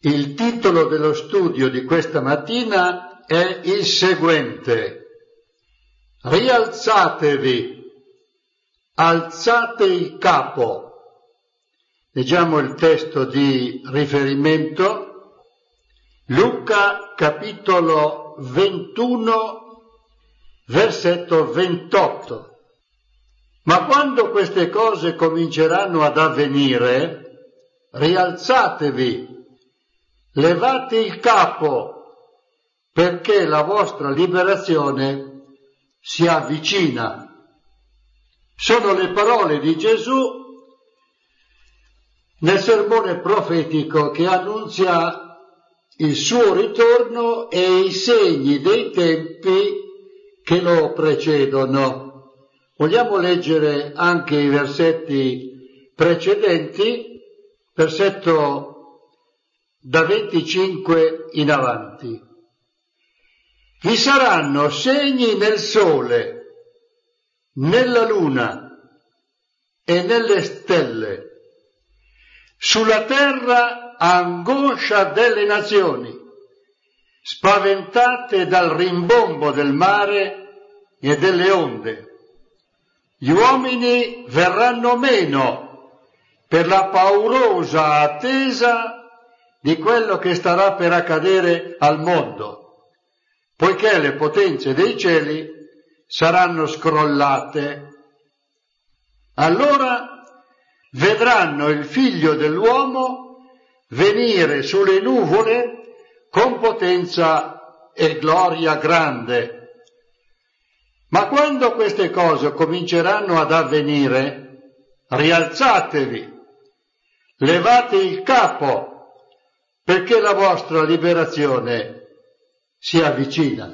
Il titolo dello studio di questa mattina è il seguente: Rialzatevi, alzate il capo. Leggiamo il testo di riferimento, Luca capitolo 21, versetto 28. Ma quando queste cose cominceranno ad avvenire, rialzatevi, levate il capo, perché la vostra liberazione si avvicina. Sono le parole di Gesù nel sermone profetico che annunzia il suo ritorno e i segni dei tempi che lo precedono. Vogliamo leggere anche i versetti precedenti, versetto da 25 in avanti. Vi saranno segni nel sole, nella luna e nelle stelle. Sulla terra angoscia delle nazioni, spaventate dal rimbombo del mare e delle onde. Gli uomini verranno meno per la paurosa attesa di quello che starà per accadere al mondo, poiché le potenze dei cieli saranno scrollate. Allora vedranno il Figlio dell'uomo venire sulle nuvole con potenza e gloria grande. Ma quando queste cose cominceranno ad avvenire, rialzatevi, levate il capo, perché la vostra liberazione si avvicina.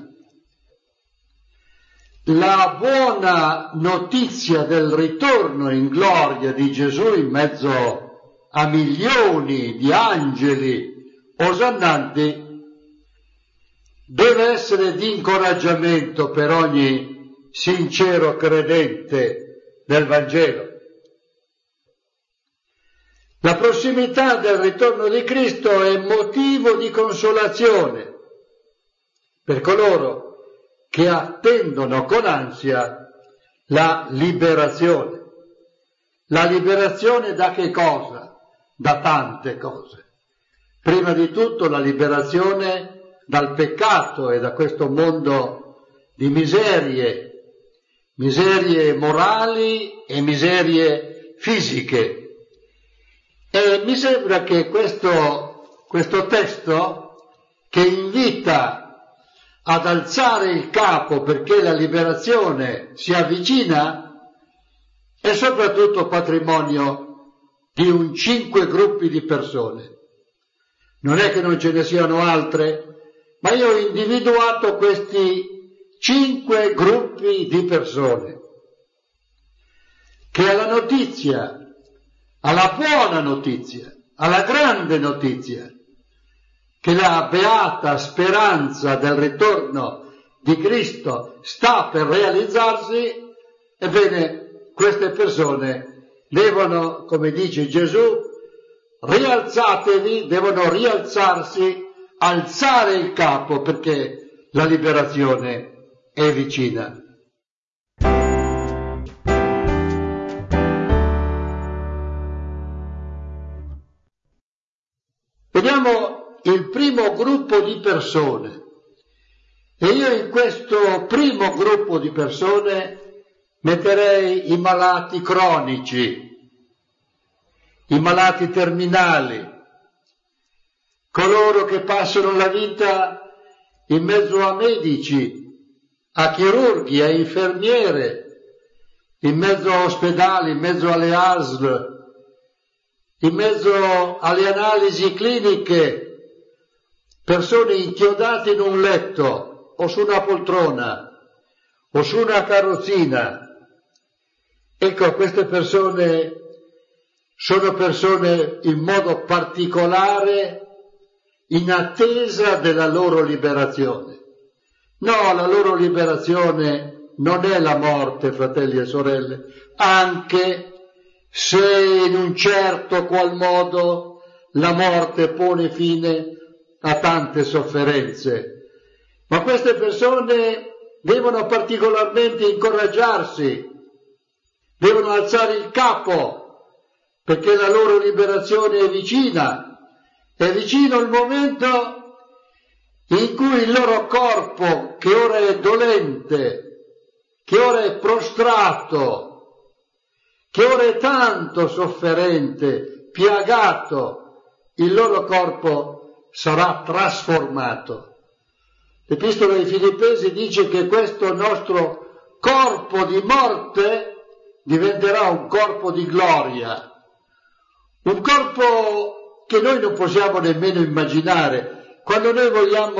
La buona notizia del ritorno in gloria di Gesù in mezzo a milioni di angeli osannanti deve essere di incoraggiamento per ogni sincero credente del Vangelo. La prossimità del ritorno di Cristo è motivo di consolazione per coloro che attendono con ansia la liberazione. La liberazione da che cosa? Da tante cose. Prima di tutto la liberazione dal peccato e da questo mondo di miserie morali e miserie fisiche. E mi sembra che questo testo, che invita ad alzare il capo perché la liberazione si avvicina, è soprattutto patrimonio di 5 gruppi di persone. Non è che non ce ne siano altre, ma io ho individuato questi 5 gruppi di persone che alla notizia, alla buona notizia, alla grande notizia, che la beata speranza del ritorno di Cristo sta per realizzarsi, ebbene queste persone devono, come dice Gesù, rialzatevi, devono rialzarsi, alzare il capo, perché la liberazione è vicina. Vediamo il primo gruppo di persone, e io in questo primo gruppo di persone metterei i malati cronici, i malati terminali, coloro che passano la vita in mezzo a medici, a chirurghi, a infermiere, in mezzo a ospedali, in mezzo alle ASL, in mezzo alle analisi cliniche, persone inchiodate in un letto o su una poltrona o su una carrozzina. Ecco, queste persone sono persone in modo particolare in attesa della loro liberazione. No, la loro liberazione non è la morte, fratelli e sorelle, anche se in un certo qual modo la morte pone fine a tante sofferenze, ma queste persone devono particolarmente incoraggiarsi, devono alzare il capo, perché la loro liberazione è vicino il momento in cui il loro corpo, che ora è dolente, che ora è prostrato, che ora è tanto sofferente, piagato, il loro corpo sarà trasformato. L'Epistola ai Filippesi dice che questo nostro corpo di morte diventerà un corpo di gloria, un corpo che noi non possiamo nemmeno immaginare. Quando noi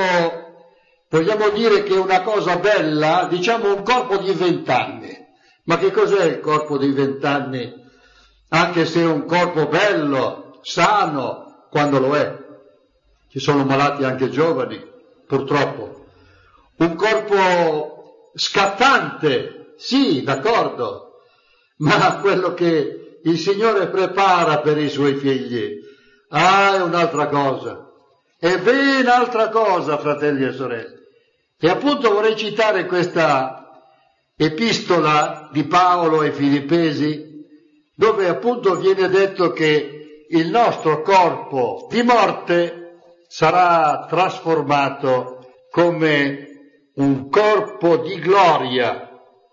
vogliamo dire che è una cosa bella, diciamo un corpo di 20 anni. Ma che cos'è il corpo di 20 anni? Anche se è un corpo bello, sano, quando lo è. Ci sono malati anche giovani, purtroppo. Un corpo scattante, sì, d'accordo, ma quello che il Signore prepara per i Suoi figli, è un'altra cosa. È ben altra cosa, fratelli e sorelle. E appunto vorrei citare questa epistola di Paolo ai Filippesi, dove appunto viene detto che il nostro corpo di morte sarà trasformato come un corpo di gloria.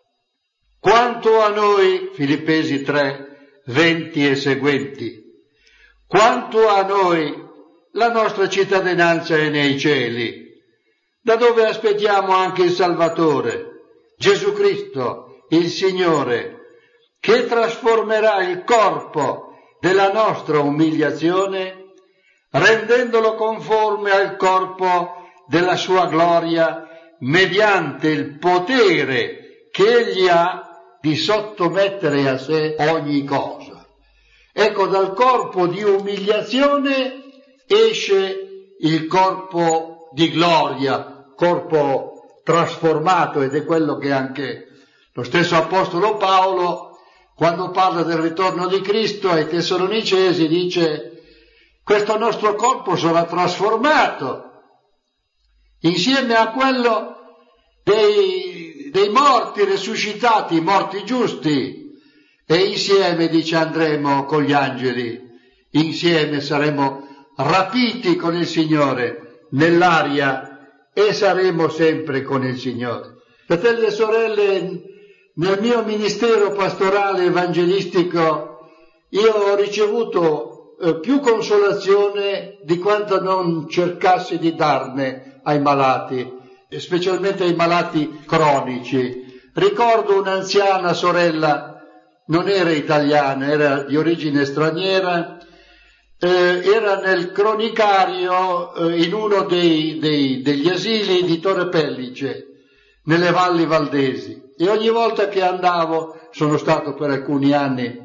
Quanto a noi, Filippesi 3, 20 e seguenti, quanto a noi la nostra cittadinanza è nei cieli, da dove aspettiamo anche il Salvatore, Gesù Cristo, il Signore, che trasformerà il corpo della nostra umiliazione, rendendolo conforme al corpo della sua gloria, mediante il potere che Egli ha di sottomettere a sé ogni cosa. Ecco, dal corpo di umiliazione esce il corpo di gloria, corpo trasformato, ed è quello che anche lo stesso Apostolo Paolo, quando parla del ritorno di Cristo ai Tessalonicesi, dice: questo nostro corpo sarà trasformato insieme a quello dei morti risuscitati, morti giusti, e insieme, dice, andremo con gli angeli, insieme saremo rapiti con il Signore nell'aria e saremo sempre con il Signore. Fratelli e sorelle, nel mio ministero pastorale evangelistico io ho ricevuto più consolazione di quanto non cercassi di darne ai malati, specialmente ai malati cronici. Ricordo un'anziana sorella, non era italiana, era di origine straniera, era nel cronicario in uno degli asili di Torre Pellice, nelle valli valdesi, e ogni volta che andavo, sono stato per alcuni anni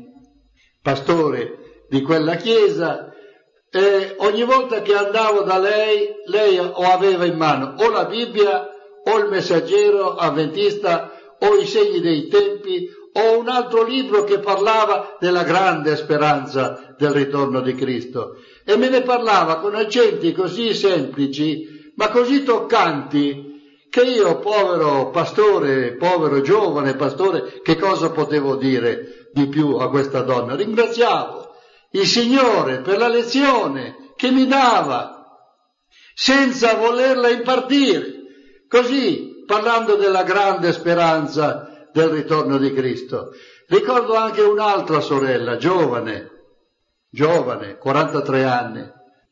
pastore di quella chiesa, e ogni volta che andavo da lei o aveva in mano o la Bibbia o il Messaggero Adventista o i Segni dei Tempi o un altro libro che parlava della grande speranza del ritorno di Cristo, e me ne parlava con accenti così semplici ma così toccanti che io, povero pastore, povero giovane pastore, che cosa potevo dire di più a questa donna? Ringraziavo il Signore per la lezione che mi dava senza volerla impartire, così parlando della grande speranza del ritorno di Cristo. Ricordo anche un'altra sorella, giovane, 43 anni,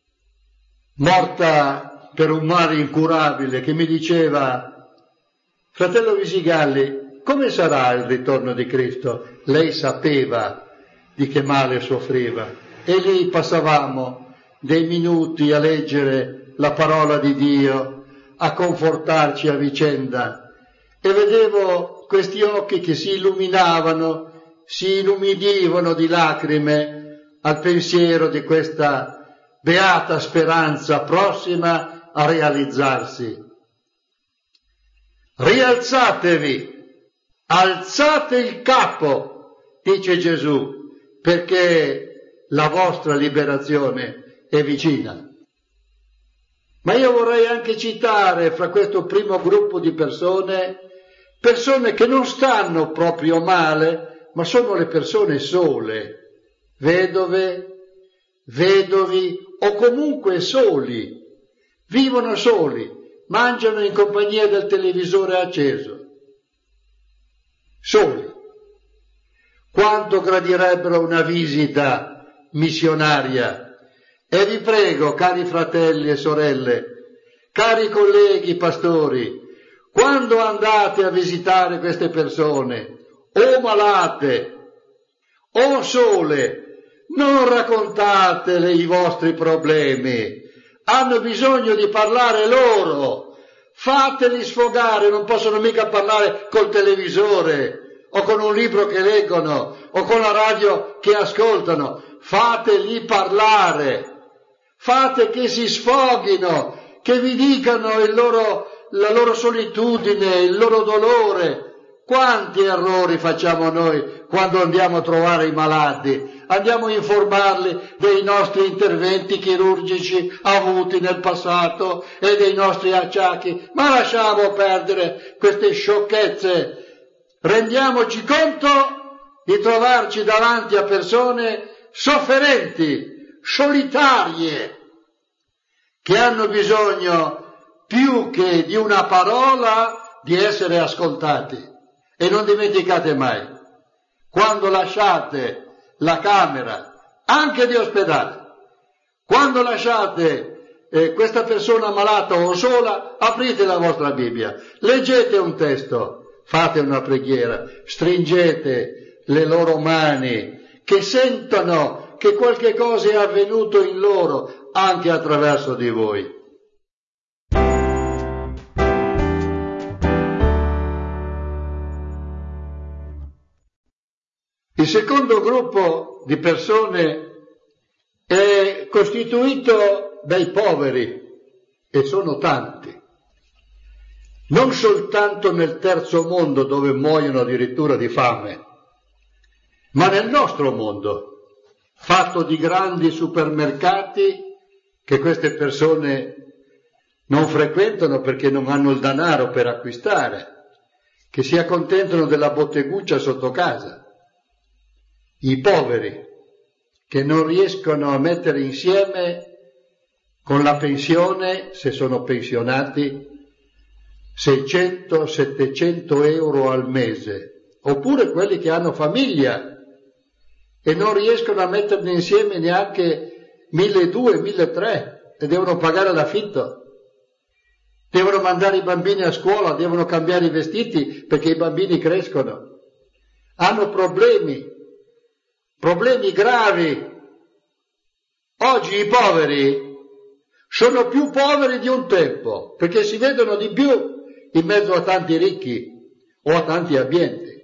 morta per un male incurabile, che mi diceva: fratello Visigalli, come sarà il ritorno di Cristo? Lei sapeva di che male soffriva, e lì passavamo dei minuti a leggere la parola di Dio, a confortarci a vicenda, e vedevo questi occhi che si illuminavano, si inumidivano di lacrime al pensiero di questa beata speranza prossima a realizzarsi. Rialzatevi, alzate il capo, dice Gesù, perché la vostra liberazione è vicina. Ma io vorrei anche citare fra questo primo gruppo di persone che non stanno proprio male, ma sono le persone sole, vedove, vedovi o comunque soli, vivono soli, mangiano in compagnia del televisore acceso, soli. Quanto gradirebbero una visita missionaria? E vi prego, cari fratelli e sorelle, cari colleghi pastori, quando andate a visitare queste persone, o malate, o sole, non raccontatele i vostri problemi, hanno bisogno di parlare loro, fateli sfogare, non possono mica parlare col televisore, o con un libro che leggono, o con la radio che ascoltano, fateli parlare, fate che si sfoghino, che vi dicano la loro solitudine, il loro dolore. Quanti errori facciamo noi quando andiamo a trovare i malati? Andiamo a informarli dei nostri interventi chirurgici avuti nel passato e dei nostri acciacchi, ma lasciamo perdere queste sciocchezze. Rendiamoci conto di trovarci davanti a persone sofferenti, solitarie, che hanno bisogno più che di una parola di essere ascoltati. E non dimenticate mai, quando lasciate la camera, anche di ospedale, quando lasciate questa persona malata o sola, aprite la vostra Bibbia, leggete un testo, fate una preghiera, stringete le loro mani, che sentano che qualche cosa è avvenuto in loro anche attraverso di voi. Il secondo gruppo di persone è costituito dai poveri, e sono tanti, non soltanto nel terzo mondo dove muoiono addirittura di fame, ma nel nostro mondo, fatto di grandi supermercati che queste persone non frequentano perché non hanno il denaro per acquistare, che si accontentano della botteguccia sotto casa. I poveri che non riescono a mettere insieme con la pensione, se sono pensionati, 600-700 euro al mese, oppure quelli che hanno famiglia e non riescono a metterne insieme neanche 1.200-1.300 e devono pagare l'affitto, devono mandare i bambini a scuola, devono cambiare i vestiti perché i bambini crescono, hanno problemi gravi. Oggi i poveri sono più poveri di un tempo, perché si vedono di più in mezzo a tanti ricchi o a tanti abbienti.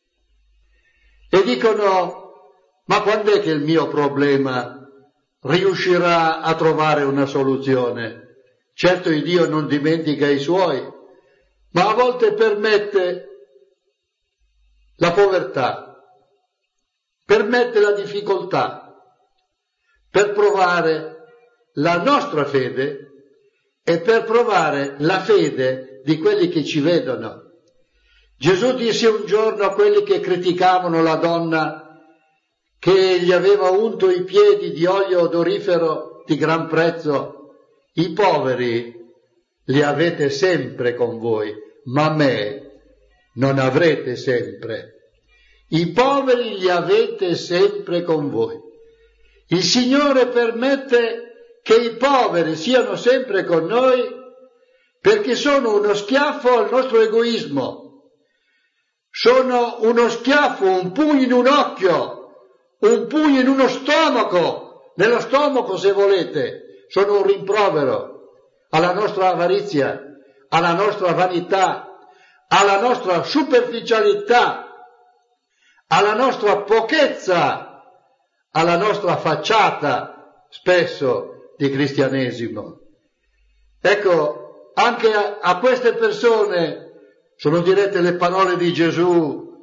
E dicono, ma quando è che il mio problema riuscirà a trovare una soluzione? Certo il Dio non dimentica i suoi, ma a volte permette la povertà, permette la difficoltà per provare la nostra fede e per provare la fede di quelli che ci vedono. Gesù disse un giorno a quelli che criticavano la donna che gli aveva unto i piedi di olio odorifero di gran prezzo, i poveri li avete sempre con voi, ma me non avrete sempre. I poveri li avete sempre con voi. Il Signore permette che i poveri siano sempre con noi perché sono uno schiaffo al nostro egoismo, sono uno schiaffo, un pugno in un occhio, un pugno in uno stomaco, nello stomaco se volete, sono un rimprovero alla nostra avarizia, alla nostra vanità, alla nostra superficialità, alla nostra pochezza, alla nostra facciata spesso di cristianesimo. Ecco, anche a queste persone sono dirette le parole di Gesù: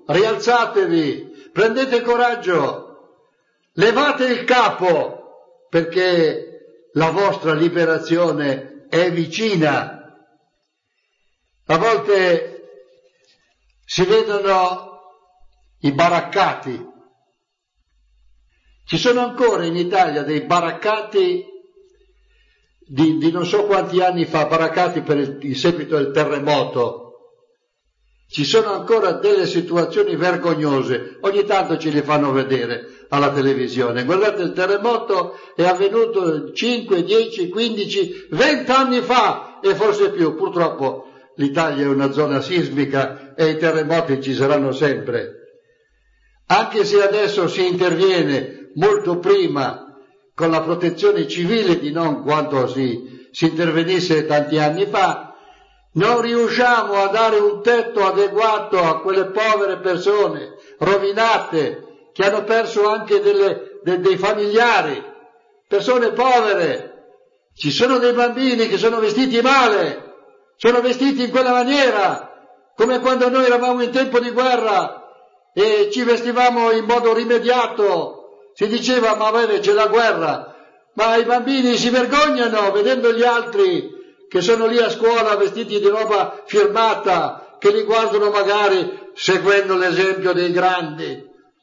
rialzatevi, prendete coraggio, levate il capo, perché la vostra liberazione è vicina. A volte si vedono i baraccati. Ci sono ancora in Italia dei baraccati di non so quanti anni fa, baraccati per il seguito del terremoto. Ci sono ancora delle situazioni vergognose, ogni tanto ce le fanno vedere alla televisione. Guardate, il terremoto è avvenuto 5, 10, 15, 20 anni fa e forse più. Purtroppo l'Italia è una zona sismica e i terremoti ci saranno sempre. Anche se adesso si interviene molto prima con la protezione civile di non quanto si intervenisse tanti anni fa, non riusciamo a dare un tetto adeguato a quelle povere persone rovinate, che hanno perso anche dei familiari, persone povere. Ci sono dei bambini che sono vestiti male, sono vestiti in quella maniera, come quando noi eravamo in tempo di guerra e ci vestivamo in modo rimediato. Si diceva, ma bene, c'è la guerra, ma i bambini si vergognano vedendo gli altri che sono lì a scuola vestiti di roba firmata, che li guardano magari seguendo l'esempio dei grandi.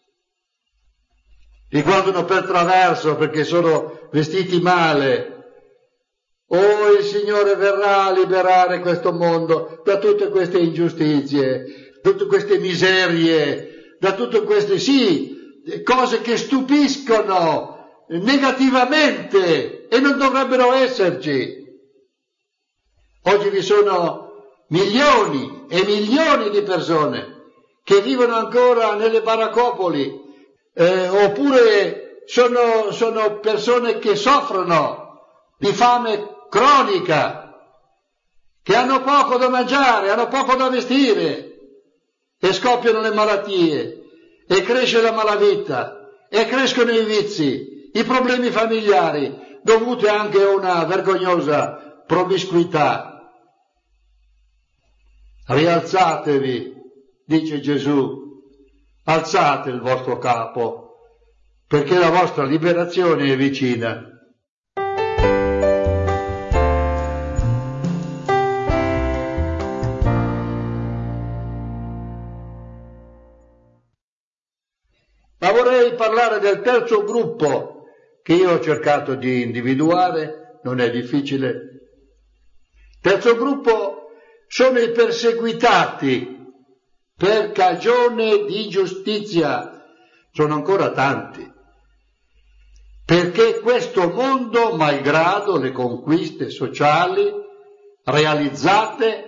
Li guardano per traverso perché sono vestiti male. Oh, il Signore verrà a liberare questo mondo da tutte queste ingiustizie, da tutte queste miserie, da tutte queste, cose che stupiscono negativamente e non dovrebbero esserci. Oggi vi sono milioni e milioni di persone che vivono ancora nelle baraccopoli, oppure sono persone che soffrono di fame cronica, che hanno poco da mangiare, hanno poco da vestire e scoppiano le malattie e cresce la malavita e crescono i vizi, i problemi familiari dovuti anche a una vergognosa promiscuità. Rialzatevi, dice Gesù, alzate il vostro capo, perché la vostra liberazione è vicina. Ma vorrei parlare del terzo gruppo che io ho cercato di individuare, non è difficile. Terzo gruppo sono i perseguitati per cagione di giustizia. Sono ancora tanti, perché questo mondo, malgrado le conquiste sociali realizzate,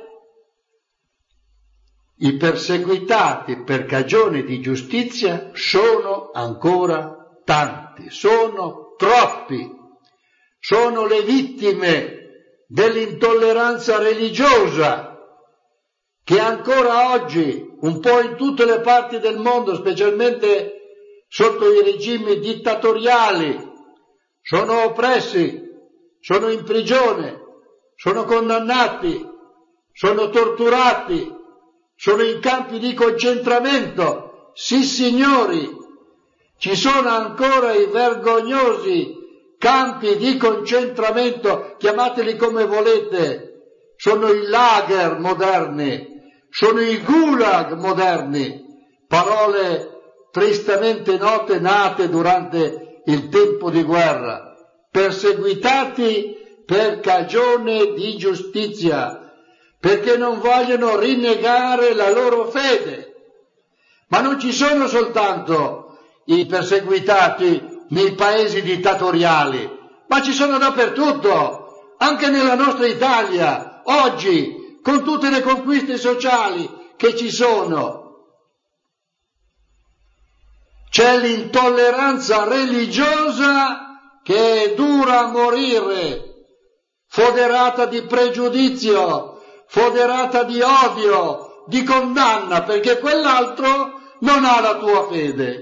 i perseguitati per cagione di giustizia sono ancora tanti, sono troppi, sono le vittime dell'intolleranza religiosa che ancora oggi, un po' in tutte le parti del mondo, specialmente sotto i regimi dittatoriali, sono oppressi, sono in prigione, sono condannati, sono torturati, sono in campi di concentramento. Sì, signori, ci sono ancora i vergognosi campi di concentramento, chiamateli come volete, sono i lager moderni, sono i gulag moderni, parole tristemente note nate durante il tempo di guerra, perseguitati per cagione di giustizia, perché non vogliono rinnegare la loro fede. Ma non ci sono soltanto i perseguitati nei paesi dittatoriali, ma ci sono dappertutto, anche nella nostra Italia, oggi, con tutte le conquiste sociali che ci sono. C'è l'intolleranza religiosa che è dura a morire, foderata di pregiudizio, foderata di odio, di condanna, perché quell'altro non ha la tua fede.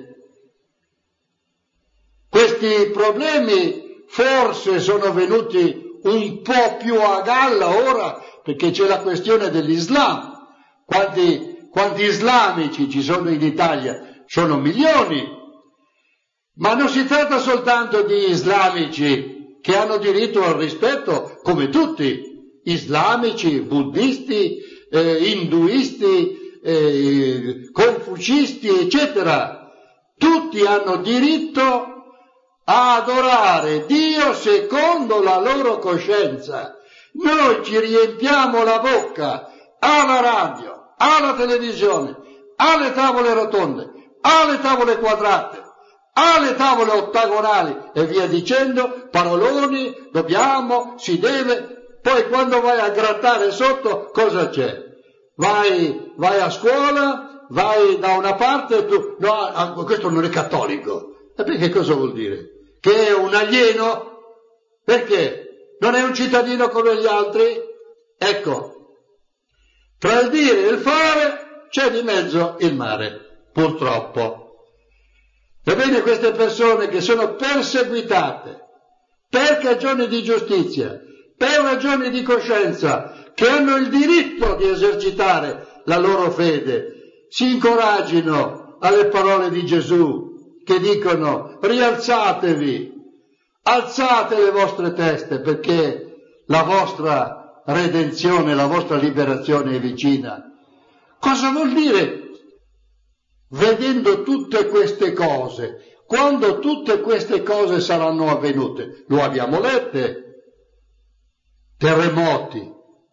Questi problemi forse sono venuti un po' più a galla ora, perché c'è la questione dell'Islam. Quanti islamici ci sono in Italia? Sono milioni. Ma non si tratta soltanto di islamici che hanno diritto al rispetto come tutti, islamici, buddisti, induisti, confucisti, eccetera. Tutti hanno diritto a adorare Dio secondo la loro coscienza. Noi ci riempiamo la bocca alla radio, alla televisione, alle tavole rotonde, alle tavole quadrate, alle tavole ottagonali e via dicendo, paroloni, dobbiamo, si deve. Poi quando vai a grattare sotto, cosa c'è? Vai a scuola, vai da una parte e tu, no, questo non è cattolico. E perché cosa vuol dire? Che è un alieno? Perché? Non è un cittadino come gli altri? Ecco, tra il dire e il fare c'è di mezzo il mare, purtroppo. Ebbene, queste persone che sono perseguitate per ragioni di giustizia, per ragioni di coscienza, che hanno il diritto di esercitare la loro fede, si incoraggino alle parole di Gesù che dicono: rialzatevi, alzate le vostre teste perché la vostra redenzione, la vostra liberazione è vicina. Cosa vuol dire? Vedendo tutte queste cose, quando tutte queste cose saranno avvenute, lo abbiamo lette, terremoti,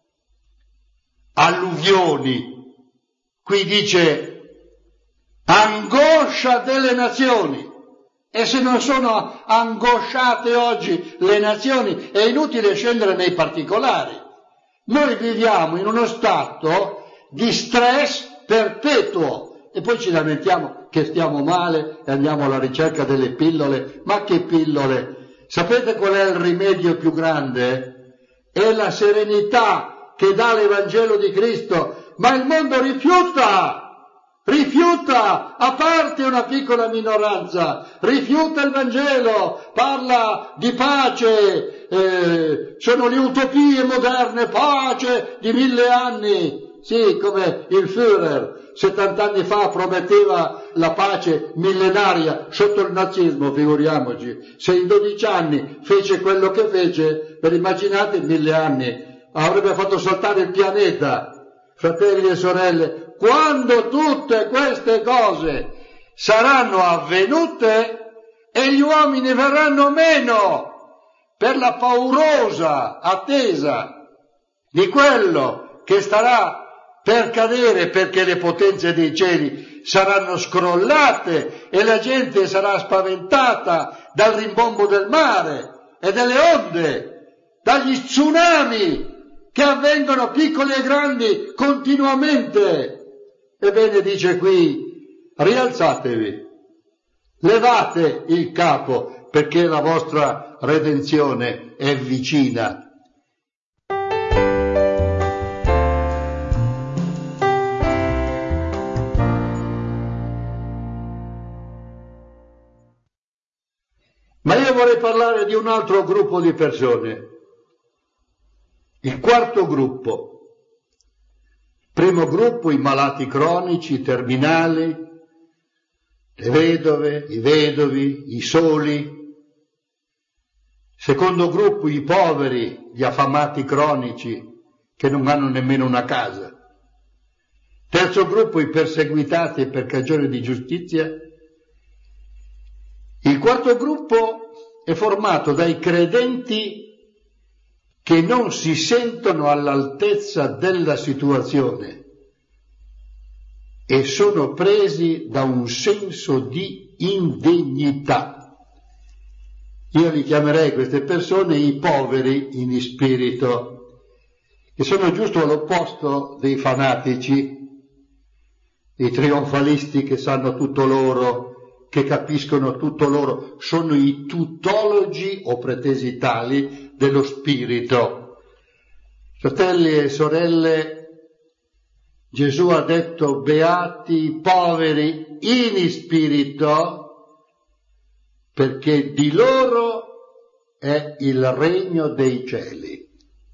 alluvioni, qui dice angoscia delle nazioni, e se non sono angosciate oggi le nazioni è inutile scendere nei particolari. Noi viviamo in uno stato di stress perpetuo e poi ci lamentiamo che stiamo male e andiamo alla ricerca delle pillole. Ma che pillole? Sapete qual è il rimedio più grande? È la serenità che dà l'Evangelo di Cristo, ma il mondo rifiuta, a parte una piccola minoranza, rifiuta il Vangelo, parla di pace, sono le utopie moderne, pace di 1000 anni, sì, come il Führer 70 anni fa prometteva la pace millenaria sotto il nazismo, figuriamoci, se in 12 anni fece quello che fece, per immaginate 1000 anni, avrebbe fatto saltare il pianeta. Fratelli e sorelle, quando tutte queste cose saranno avvenute e gli uomini verranno meno per la paurosa attesa di quello che starà per cadere, perché le potenze dei cieli saranno scrollate e la gente sarà spaventata dal rimbombo del mare e delle onde, dagli tsunami che avvengono piccoli e grandi continuamente. Ebbene, dice qui, rialzatevi, levate il capo perché la vostra redenzione è vicina. Ma io vorrei parlare di un altro gruppo di persone, il quarto gruppo. Primo gruppo, i malati cronici, i terminali, le vedove, i vedovi, i soli. Secondo gruppo, i poveri, gli affamati cronici, che non hanno nemmeno una casa. Terzo gruppo, i perseguitati per cagione di giustizia. Il quarto gruppo è formato dai credenti che non si sentono all'altezza della situazione e sono presi da un senso di indegnità. Io li chiamerei queste persone i poveri in spirito, che sono giusto all'opposto dei fanatici, i trionfalisti che sanno tutto loro, che capiscono tutto loro, sono i tutologi o pretesi tali dello spirito. Fratelli e sorelle, Gesù ha detto beati i poveri in spirito, perché di loro è il regno dei cieli.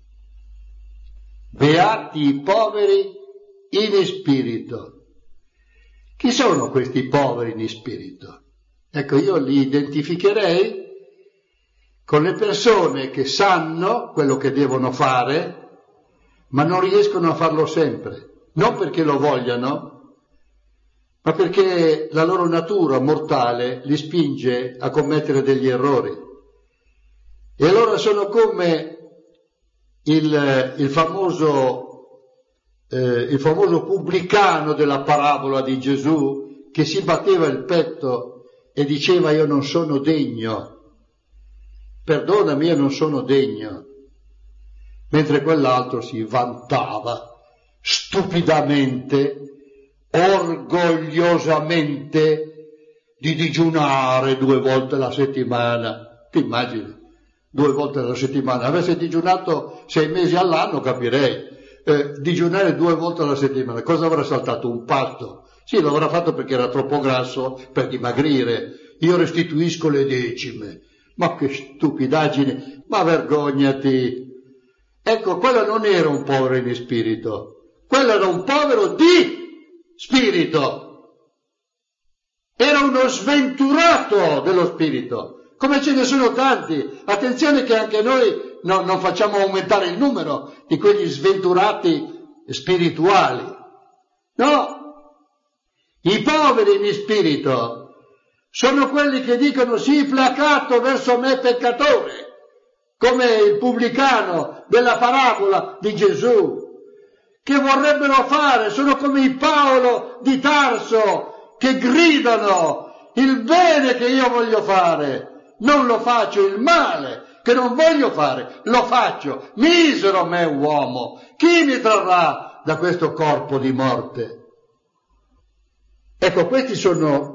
Beati i poveri in spirito. Chi sono questi poveri in spirito? Ecco, io li identificherei con le persone che sanno quello che devono fare, ma non riescono a farlo sempre, non perché lo vogliano, ma perché la loro natura mortale li spinge a commettere degli errori. E allora sono come il famoso pubblicano della parabola di Gesù, che si batteva il petto e diceva: io non sono degno, perdonami, io non sono degno, mentre quell'altro si vantava stupidamente, orgogliosamente di digiunare 2 volte alla settimana. Ti immagini? 2 volte alla settimana. Avesse digiunato 6 mesi all'anno, capirei. Digiunare 2 volte alla settimana, cosa avrà saltato? Un pasto? Sì, lo avrà fatto perché era troppo grasso per dimagrire. Io restituisco le decime. Ma che stupidaggine, ma vergognati. Ecco, quello non era un povero in spirito, quello era un povero di spirito. Era uno sventurato dello spirito, come ce ne sono tanti. Attenzione che anche noi non facciamo aumentare il numero di quegli sventurati spirituali. No, i poveri in spirito sono quelli che dicono: sii placato verso me peccatore, come il pubblicano della parabola di Gesù, che vorrebbero fare, sono come il Paolo di Tarso, che gridano: il bene che io voglio fare non lo faccio, il male che non voglio fare lo faccio. Misero me uomo, chi mi trarrà da questo corpo di morte? Ecco, questi sono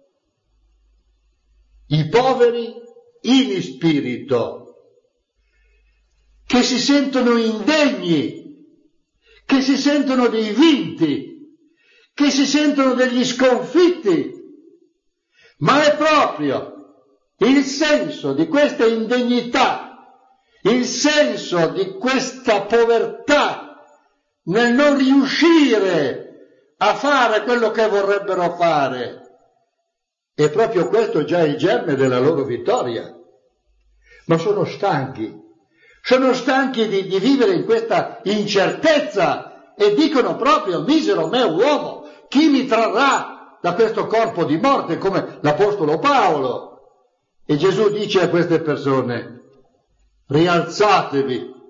i poveri in spirito, che si sentono indegni, che si sentono dei vinti, che si sentono degli sconfitti, ma è proprio il senso di questa indegnità, il senso di questa povertà nel non riuscire a fare quello che vorrebbero fare. E proprio questo già è il germe della loro vittoria. Ma sono stanchi di vivere in questa incertezza e dicono proprio: misero me uomo, chi mi trarrà da questo corpo di morte, come l'Apostolo Paolo. E Gesù dice a queste persone: rialzatevi,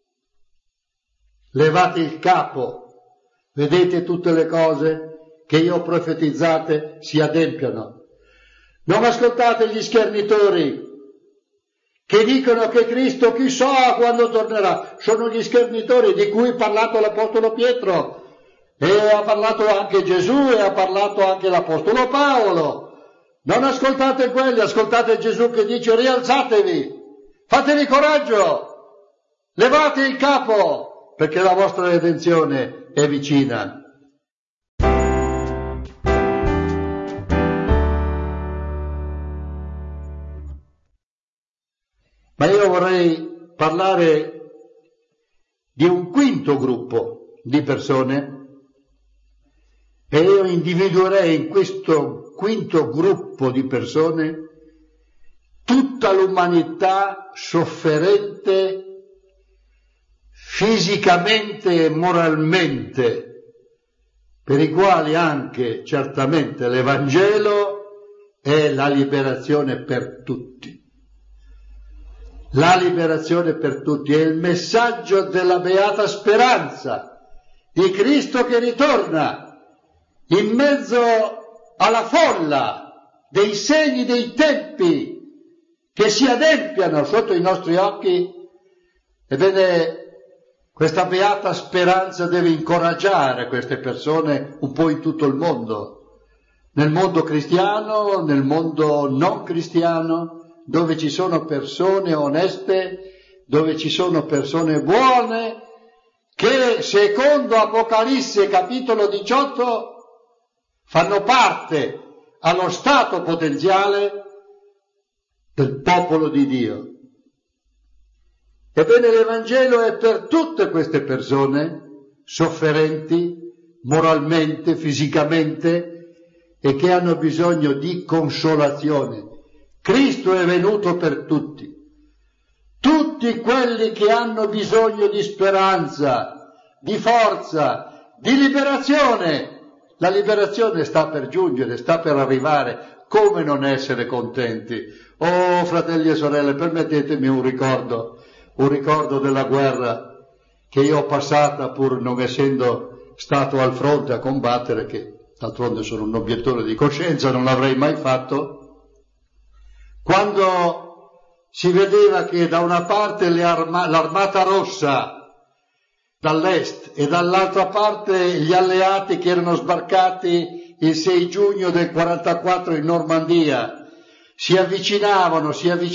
levate il capo, vedete tutte le cose che io ho profetizzate si adempiano. Non ascoltate gli schernitori che dicono che Cristo chissà quando tornerà. Sono gli schernitori di cui ha parlato l'Apostolo Pietro, e ha parlato anche Gesù, e ha parlato anche l'Apostolo Paolo. Non ascoltate quelli, ascoltate Gesù che dice: rialzatevi, fatevi coraggio, levate il capo, perché la vostra redenzione è vicina. Ma io vorrei parlare di un quinto gruppo di persone, e io individuerei in questo quinto gruppo di persone tutta l'umanità sofferente fisicamente e moralmente, per i quali anche certamente l'Evangelo è la liberazione per tutti. La liberazione per tutti è il messaggio della beata speranza di Cristo che ritorna in mezzo alla folla dei segni dei tempi che si adempiano sotto i nostri occhi. Ebbene, questa beata speranza deve incoraggiare queste persone un po' in tutto il mondo, nel mondo cristiano, nel mondo non cristiano, dove ci sono persone oneste, dove ci sono persone buone, che secondo Apocalisse capitolo 18 fanno parte allo stato potenziale del popolo di Dio. Ebbene, l'Evangelo è per tutte queste persone sofferenti moralmente, fisicamente, e che hanno bisogno di consolazione. Cristo è venuto per tutti, tutti quelli che hanno bisogno di speranza, di forza, di liberazione. La liberazione sta per giungere, sta per arrivare. Come non essere contenti? Oh, fratelli e sorelle, permettetemi un ricordo della guerra che io ho passata pur non essendo stato al fronte a combattere, che d'altronde sono un obiettore di coscienza, non l'avrei mai fatto. Quando si vedeva che da una parte l'Armata Rossa dall'est e dall'altra parte gli alleati che erano sbarcati il 6 giugno del 44 in Normandia si avvicinavano,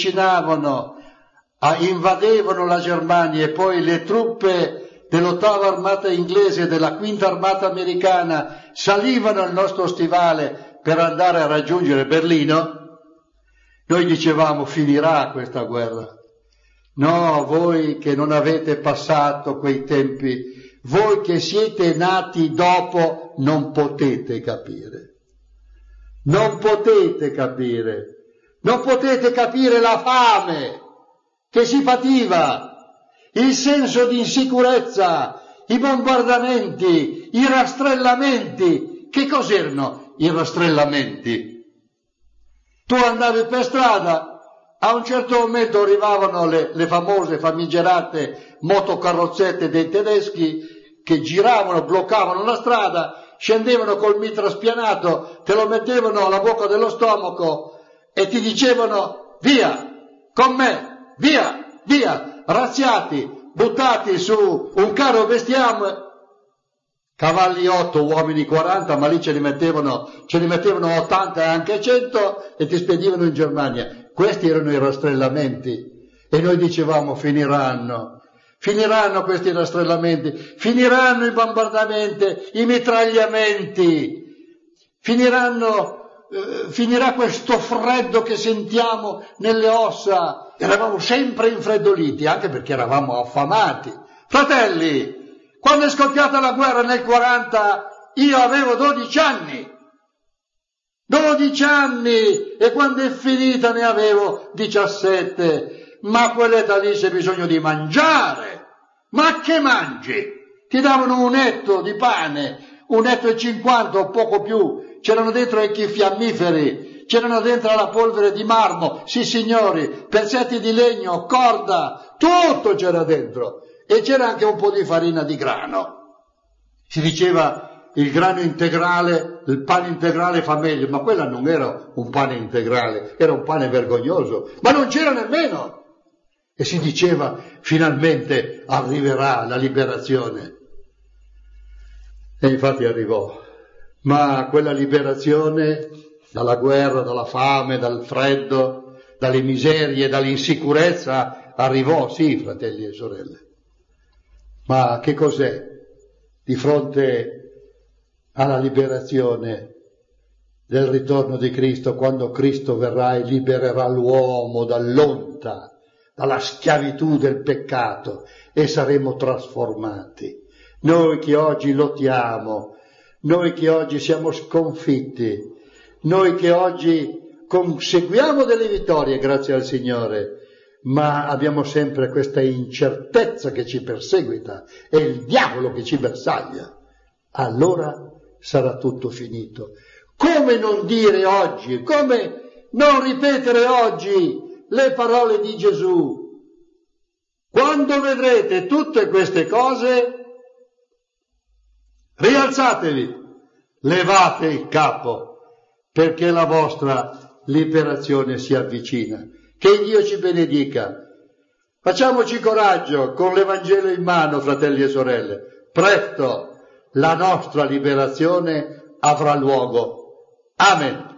invadevano la Germania, e poi le truppe dell'8ª armata inglese e della 5ª armata americana salivano al nostro stivale per andare a raggiungere Berlino. Noi dicevamo: finirà questa guerra. No, voi che non avete passato quei tempi, voi che siete nati dopo, non potete capire. Non potete capire la fame che si pativa, il senso di insicurezza, i bombardamenti, i rastrellamenti. Che cos'erano i rastrellamenti? Tu andavi per strada, a un certo momento arrivavano le famose famigerate motocarrozzette dei tedeschi che giravano, bloccavano la strada, scendevano col mitra spianato, te lo mettevano alla bocca dello stomaco e ti dicevano: via, con me, via, via, razziati, buttati su un carro bestiame. Cavalli 8, uomini 40, ma lì ce li mettevano 80 e anche 100 e ti spedivano in Germania. Questi erano i rastrellamenti, e noi dicevamo: finiranno questi rastrellamenti, finiranno i bombardamenti, i mitragliamenti, finirà questo freddo che sentiamo nelle ossa. Eravamo sempre infreddoliti, anche perché eravamo affamati. Fratelli, quando è scoppiata la guerra nel 40, io avevo 12 anni, e quando è finita ne avevo 17. Ma a quell'età lì c'è bisogno di mangiare. Ma che mangi? Ti davano un etto di pane, 1,50 o poco più, c'erano dentro i fiammiferi, c'erano dentro la polvere di marmo, sì signori, pezzetti di legno, corda, tutto c'era dentro. E c'era anche un po' di farina di grano. Si diceva: il grano integrale, il pane integrale fa meglio, ma quella non era un pane integrale, era un pane vergognoso, ma non c'era nemmeno. E si diceva: finalmente arriverà la liberazione. E infatti arrivò. Ma quella liberazione dalla guerra, dalla fame, dal freddo, dalle miserie, dall'insicurezza arrivò, sì, fratelli e sorelle. Ma che cos'è di fronte alla liberazione del ritorno di Cristo, quando Cristo verrà e libererà l'uomo dall'onta, dalla schiavitù del peccato, e saremo trasformati? Noi che oggi lottiamo, noi che oggi siamo sconfitti, noi che oggi conseguiamo delle vittorie grazie al Signore, ma abbiamo sempre questa incertezza che ci perseguita, è il diavolo che ci bersaglia. Allora sarà tutto finito. Come non dire oggi, come non ripetere oggi le parole di Gesù? Quando vedrete tutte queste cose, rialzatevi, levate il capo, perché la vostra liberazione si avvicina. Che Dio ci benedica. Facciamoci coraggio con l'Evangelo in mano, fratelli e sorelle. Presto la nostra liberazione avrà luogo. Amen.